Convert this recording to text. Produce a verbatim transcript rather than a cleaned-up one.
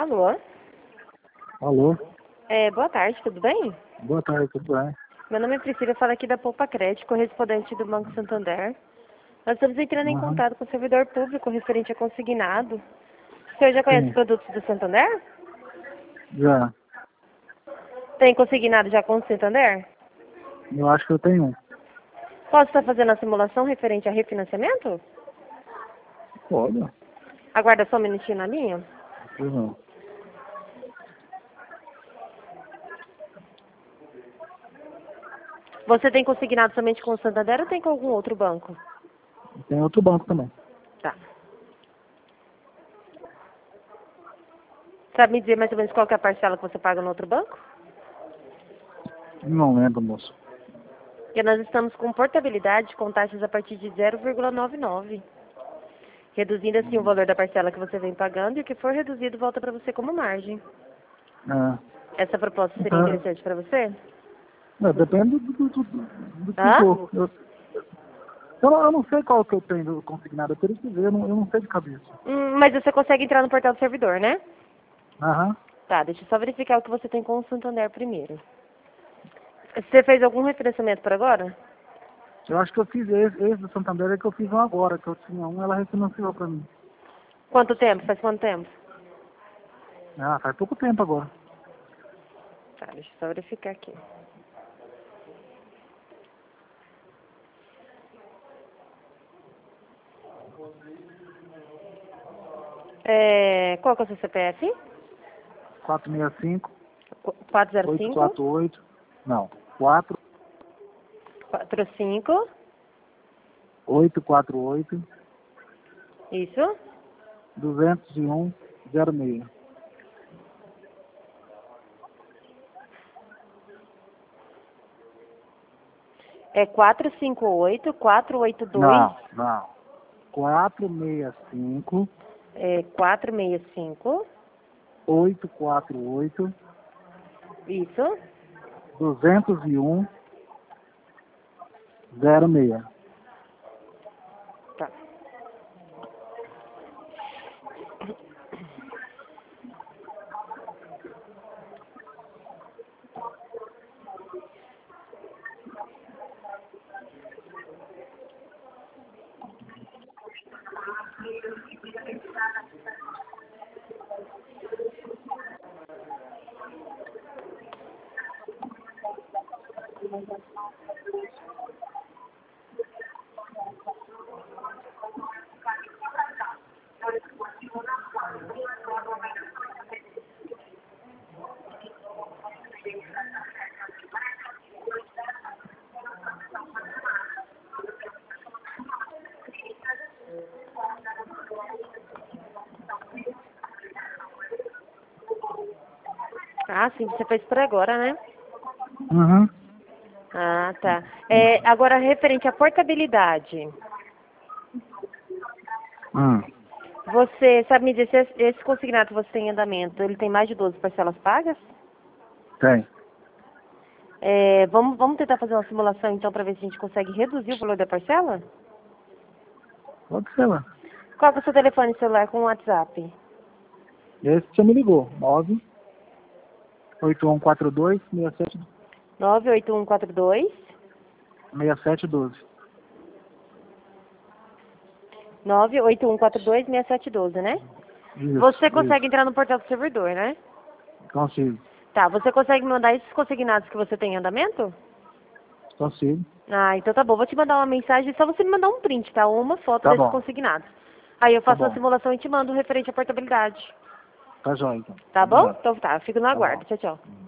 Alô? Alô? É, boa tarde, tudo bem? Boa tarde, tudo bem? Meu nome é Priscila, eu falo aqui da Poupa Crédito, correspondente do Banco Santander. Nós estamos entrando em Uhum. contato com o servidor público referente a consignado. O senhor já conhece os Sim, produtos do Santander? já. Tem consignado já com o Santander? Eu acho que eu tenho um. Posso estar fazendo a simulação referente a refinanciamento? Olha. Aguarda só um minutinho na linha. Uhum. Você tem consignado somente com o Santander ou tem com algum outro banco? Tem outro banco também. Tá. Sabe me dizer mais ou menos qual que é a parcela que você paga no outro banco? Não lembro, moço. Porque nós estamos com portabilidade com taxas a partir de zero vírgula noventa e nove. Reduzindo assim o valor da parcela que você vem pagando e o que for reduzido volta para você como margem. É. Essa proposta seria Então, interessante para você? é, depende do, do, do, do que Hã? for. Eu, eu, não- eu não sei qual que eu tenho consignado. Eu teria que ver, eu não, eu não sei de cabeça. Hum, mas você consegue entrar no portal do servidor, né? Aham. Tá, deixa eu só verificar o que você tem com o Santander primeiro. Você fez algum refinanciamento por agora? Eu acho que eu fiz esse, esse do Santander é que eu fiz um agora, que eu tinha um, ela refinanciou pra mim. Quanto tempo? Faz quanto tempo? Ah, faz pouco tempo agora. Tá, deixa eu só verificar aqui. É, qual que é o seu C P F? quatro seis cinco, quatro zero oito cinco, quatro oito. Não. quatro, quatro cinco, oito quatro oito, isso. duzentos e um, zero seis. É quatro cinco oito, quatro oito dois, Não, não. quatro seis cinco, é, quatro seis cinco, oito quatro oito, isso. duzentos e um, zero seis. Tá. Ah, sim, você fez por agora, né? Uhum. Ah, tá. É, agora, referente à portabilidade, Hum. você sabe me dizer se esse esse consignado que você tem em andamento, ele tem mais de doze parcelas pagas? Tem. É, vamos, vamos tentar fazer uma simulação, então, para ver se a gente consegue reduzir o valor da parcela? Pode ser lá. Qual que é o seu telefone celular com o WhatsApp? Esse você me ligou. nove oito um quatro dois, seis sete, nove oito um quatro dois, seis sete um dois. nove oito um quatro dois, seis sete um dois, né? Você Isso, consegue isso. entrar no portal do servidor, né? Consigo. Tá, você consegue me mandar esses consignados que você tem em andamento? Consigo. Ah, então tá bom. Vou te mandar uma mensagem, só você me mandar um print, tá? Ou uma foto Tá desses bom. consignados. Aí eu Tá faço uma bom. simulação e te mando referente à portabilidade. Tá jóia, então. Tá bom? Combinado. Então tá, eu fico no Tá bom. aguardo. Tchau, tchau.